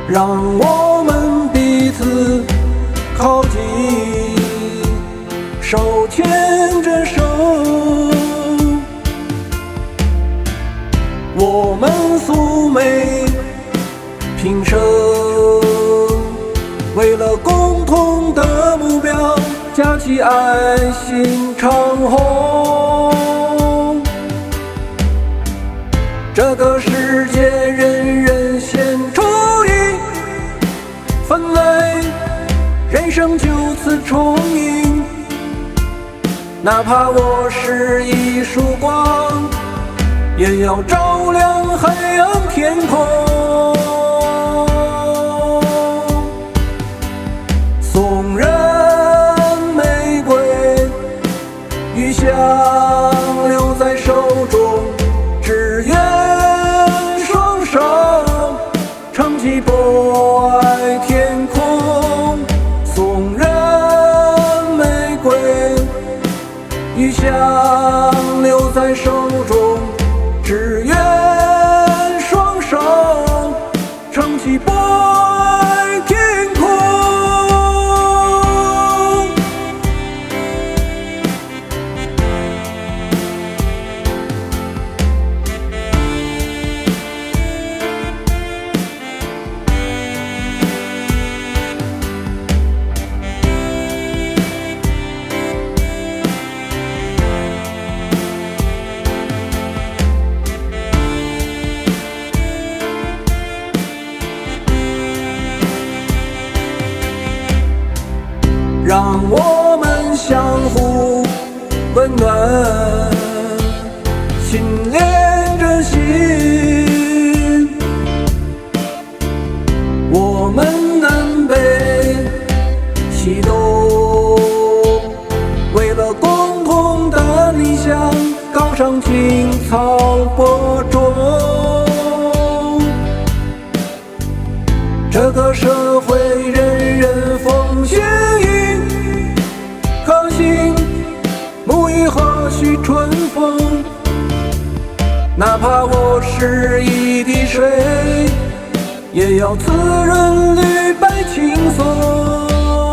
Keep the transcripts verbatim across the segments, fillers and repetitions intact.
让我们彼此靠近，手牵着手，我们素昧平生，为了共同的目标，架起爱心长虹。这个世界人人献出一份泪，人生就此重映。哪怕我是一束光，也要照亮黑暗天空。送人玫瑰，余香留在手中，只愿双手撑起博爱天空。送人玫瑰，余香留在手中，只愿双手撑起博爱天空。让我们相互温暖，心连着心，我们南北西东，为了共同的理想，高尚青草播种。这个社会人人风雪雨，可惜沐浴何须春风。哪怕我是一滴水，也要滋润绿白青松。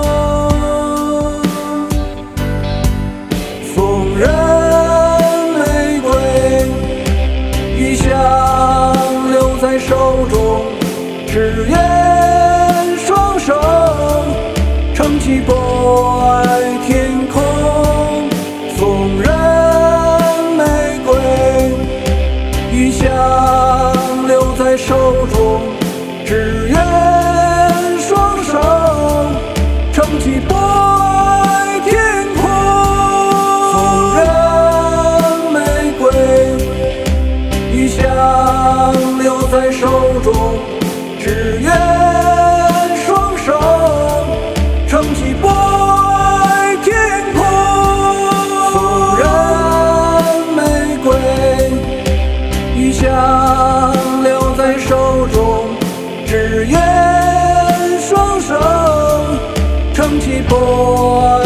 送人玫瑰，余香留在手中，只愿双手撑起博爱天空。送人玫瑰，余香留在手中，只愿双手撑起博爱天空。送人玫瑰，余香留在手中，只愿双手撑起博爱天空。送人玫瑰，余香留在手中，只愿双手撑起博爱